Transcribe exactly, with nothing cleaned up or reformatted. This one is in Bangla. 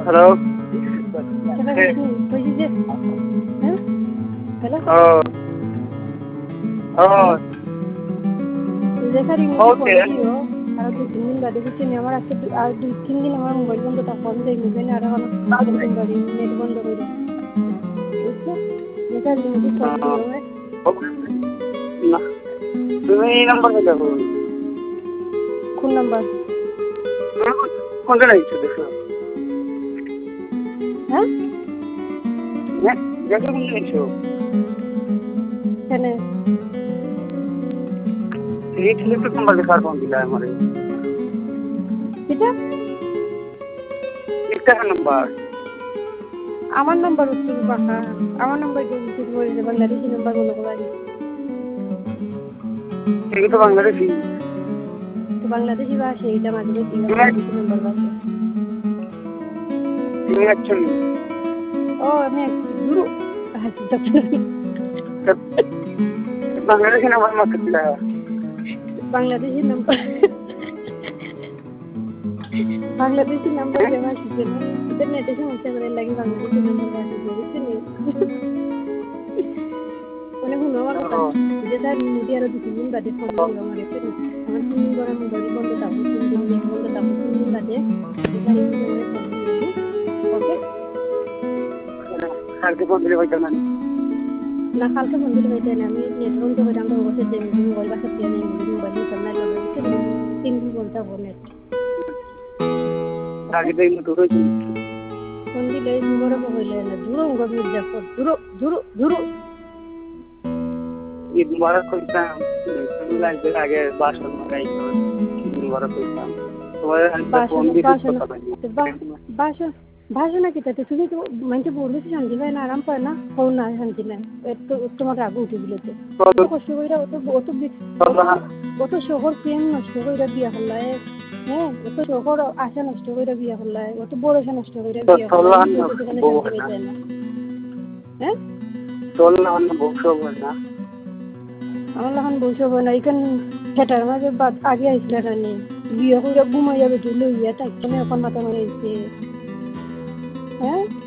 হ্যালো আর দুই তিন দিন বাদে হচ্ছে আমার আজকে আর দুই তিন দিন আমার মোবাইল বন্ধ থাকবো আমি যাই মোবাইল আর নেট বন্ধ করি বুঝছো বেকার লিমিট না তুমি এই নাম্বার দেখো কোন নাম্বার কোনটা লাগছে দেখো হ্যাঁ দেখো কোন লাগছো কেন এই ছেলেটা নাম্বার দেখার কোন দিলা আমারে এটা একটা নাম্বার আমার নাম্বার হচ্ছে বাকা আমার নাম্বার দিতে বলে যে বাংলাদেশি নাম্বার বলে কোলারি এই তো বাংলাদেশি তো বাংলাদেশি ভাষা এটা মাঝে বাংলাদেশি নাম্বার ভাষা তুমি আছেন ও আমি গুরু বাংলাদেশি নাম্বার মাত্র দিলা বাংলাদেশি নাম্বার বাংলাদেশি নাম্বার দেওয়া শিখে না ইন্টারনেটে সমস্যা করে লাগে বাংলাদেশি নাম্বার আছে বুঝছেন মানে হুন আমার কথা যেটা মিডিয়া আর দুই দিন বাদে ফোন দিল আমার একটা আমার তিন দিন পরে মোবাইল বন্ধ থাকবো তিন দিন নেট বন্ধ থাকবো তিন দিন বাদে এটা এই ফোন দিল ওকে কালকে ফোন দিলে হয়তো না না কালকে ফোন দিলে হয়তো না আমি নেট বন্ধ করে আমরা বসে যে মোবাইল বাসা দিয়ে নিয়ে মোবাইল নিয়ে সামনে লগে তিন দিন বলতে হবে নেট আগে দেখলে তো হয়েছে ফোন দিলে মোবাইল হইলে না দূর গভীর দেখো দূর দূর দূর ঈদ মুবারক কইতাম তুমি লাগবে আগে বাসন মগাই ঈদ মুবারক কইতাম তোমার ফোন দিয়ে কথা বলি বাসন ভাষণ কি তাতে তুমি তো মানে বললে শান্তি পায় না আরাম পায় না ফোন না শান্তি নাই একটু তোমার রাগ উঠে দিলে তো কষ্ট করে অত অত অত শহর প্রেম নষ্ট করে বিয়া করলাই হ্যাঁ অত শহর আশা নষ্ট করে বিয়া করলাই অত বড় আশা নষ্ট করে বিয়া করলাই না হ্যাঁ চল না অন্য বংশ হয় না আমার এখন বংশ হয় না এখান সেটার মাঝে বাদ আগে আইসলে না নেই বিয়া করে ঘুমাই যাবে তুই লইয়া তাই এখন মাথা মারাইছে হ্যাঁ